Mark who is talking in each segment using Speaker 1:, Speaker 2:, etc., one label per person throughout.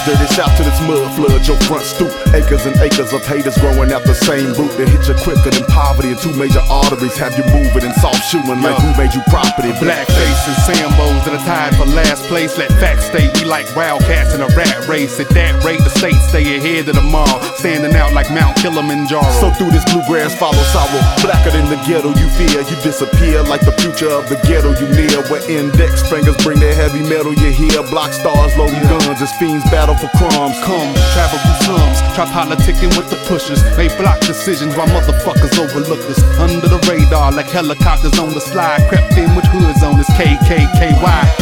Speaker 1: dirty. Shout to this mud flood, your front stoop. Acres and acres of haters growing out the same root. They hit you quicker than poverty, and two major arteries have you moving and soft shooting like who made you property.
Speaker 2: Blackface and Sambos that are tied for last place. Let facts stay, we like wildcats in a rat race. At that rate, the state stay ahead of the mall, standing out like Mount Kilimanjaro.
Speaker 1: So through this bluegrass follow sorrow. Blacker than the ghetto you fear, you disappear like the future of the ghetto you near. Where index fingers bring their heavy metal, you hear block stars loading guns as fiends battle for crumbs.
Speaker 2: Come, travel through slums, try politicking with the pushers. Make block decisions while motherfuckers overlook us. Under the radar like helicopters on the slide. Crept in with hoods on this KKKY.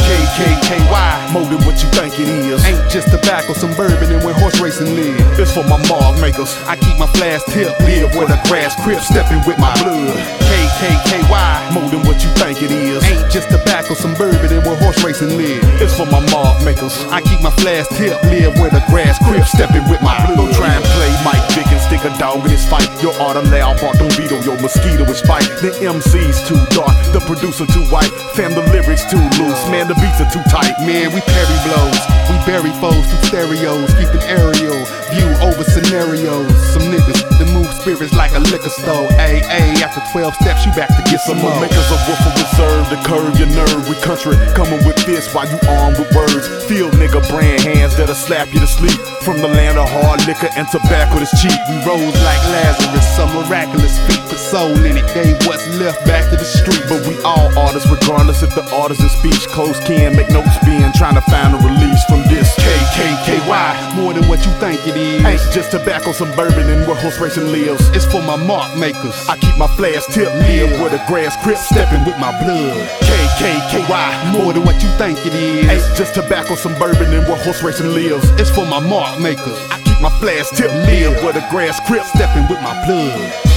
Speaker 2: KKKY,
Speaker 1: more than what you think it is.
Speaker 2: Ain't just tobacco, some bourbon and where horse racing live.
Speaker 1: It's for my mark makers.
Speaker 2: I keep my flash tip, live where the grass crib, stepping with my blood. KKKY,
Speaker 1: more than what you think it is.
Speaker 2: Ain't just tobacco, some bourbon and where horse racing live.
Speaker 1: It's for my mark makers.
Speaker 2: I keep my flash tip, live where the grass crib, stepping with my blood.
Speaker 1: Don't try and play Mike Vick and stick a dog in his fight. Your art loud, bark don't beat on your mosquito is fight. The MC's too dark, the producer too white. Fam, the lyrics too loose, man, the beats are too tight.
Speaker 2: Man, we parry blows, we bury foes through stereos, keep an aerial view over scenarios. Some niggas that move spirits like a liquor store. Ay, after 12 steps, you back to get some more.
Speaker 1: Makers of woofer reserve to curve your nerve. We country coming with fists while you armed with words. Field nigga brand hands that'll slap you to sleep. From the land of hard liquor and tobacco that's cheap.
Speaker 2: We rose like Lazarus, some miraculous feat. Put soul in it, gave what's left back to the street.
Speaker 1: But we all artists, regardless if the artist in speech. Close kin, make notes being, trying to find a release from this.
Speaker 2: KKKY, more than what you think it is.
Speaker 1: Ain't just tobacco, some bourbon and where horse racing lives.
Speaker 2: It's for my mark makers.
Speaker 1: I keep my flash tip, live where the grass crip,
Speaker 2: stepping with my blood.
Speaker 1: KKKY,
Speaker 2: more than what you think it is.
Speaker 1: Ain't just tobacco, some bourbon and where horse racing lives.
Speaker 2: It's for my mark makers.
Speaker 1: I keep my flash tip, live where the grass crip,
Speaker 2: stepping with my blood.